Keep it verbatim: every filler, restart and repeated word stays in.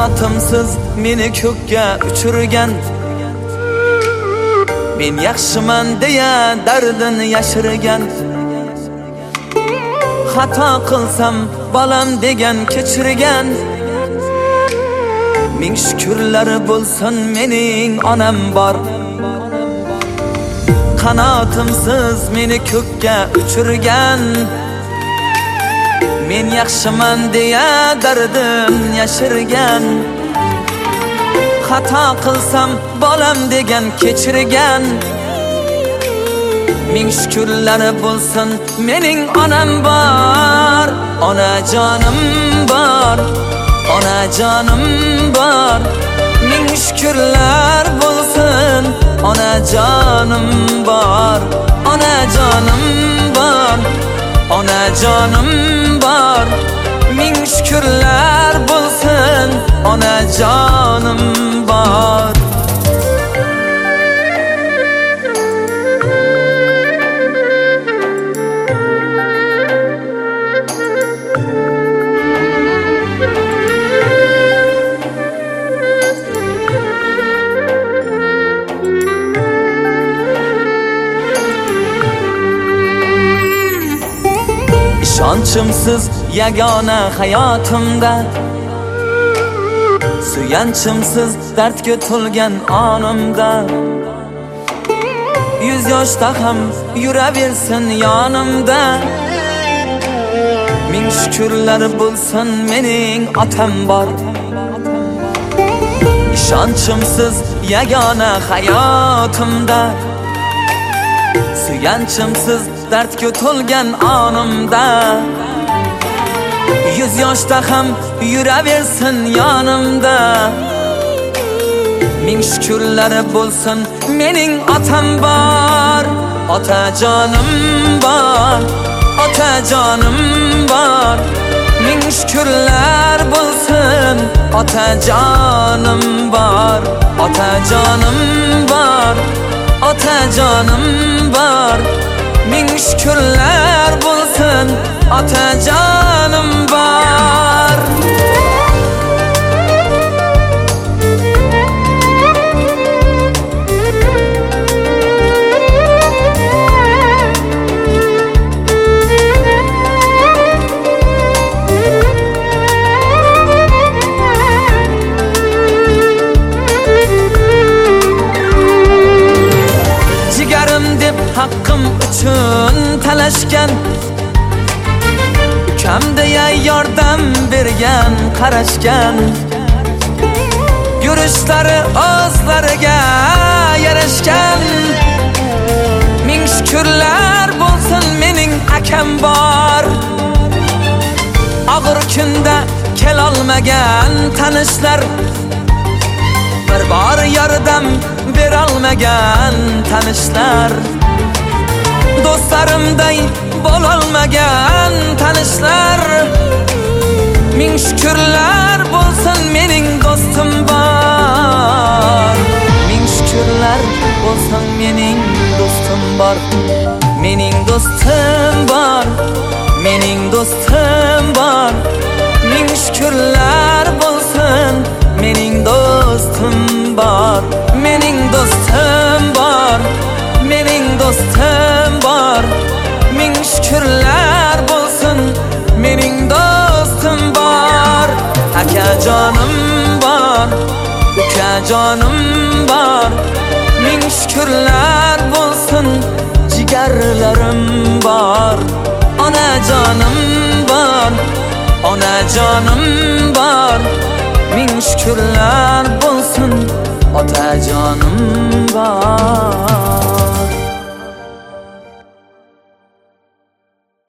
Qanotimsiz meni ko'kka uchirgan, men yaxshiman deya dardini yashirgan. Xato qilsam bolam degan kechirgan. Ming shukrlari bo'lsin mening onam bor. Qanotimsiz meni ko'kka uchirgan, men yaxshiman deya dardim yashirgan. Xato qilsam bolam degan kechirgan. Ming shukrlari bo'lsin mening onam bor. Onajonim bor, onajonim bor. Ming shukrlar bo'lsin onajonim bor. Onajonim bor, onajonim bor. Ming shukrlar bo'lsin onajonim bor. Ishonchimsiz yagona hayotimda, suyanchimsiz dardga to'lgan onimda. Yuz yoshda ham yuraversin yonimda. Ming shukrlar bo'lsin mening otam bor. Ishonchimsiz yagona hayotimda, suyanchimsiz dardga to'lgan onimda. Yuz yoshda ham yuraversin yonimda. Ming shukrlari bo'lsin mening otam bor. Otajonim bor, otajonim bor. Ming shukrlar bo'lsin otajonim bor. Otajonim bor, otajonim bor. Ming shukrlar bo'lsin otajonim bor. Jigarim deb haqqim uchun talashgan, ukam deya yordam bergan, qarashgan. Yurishlari o'zlariga yarashgan. Ming shukrlar bo'lsin mening akam bor. Og'ir kunda kelolmagan tanishlar, bir bor yordam berolmagan tanishlar. Do'stlarimday bo'lolmagan tanishlar. Ming shukrlar bo'lsin mening do'stim bor. Ming shukrlar bo'lsin mening do'stim bor. Mening do'stim bor, mening do'stim bor. Ming shukrlar bo'lsin mening do'stim bor. Mening do'stim bor, mening do'stim bor. Ming shukrlar bo'lsin mening do'stim bor. Akajonim bor, ukajonim bor. Ming shukrlar bo'lsin jigarlarim bor. Onajonim bor, onajonim bor. Ming shukrlar bo'lsin otajonim bor.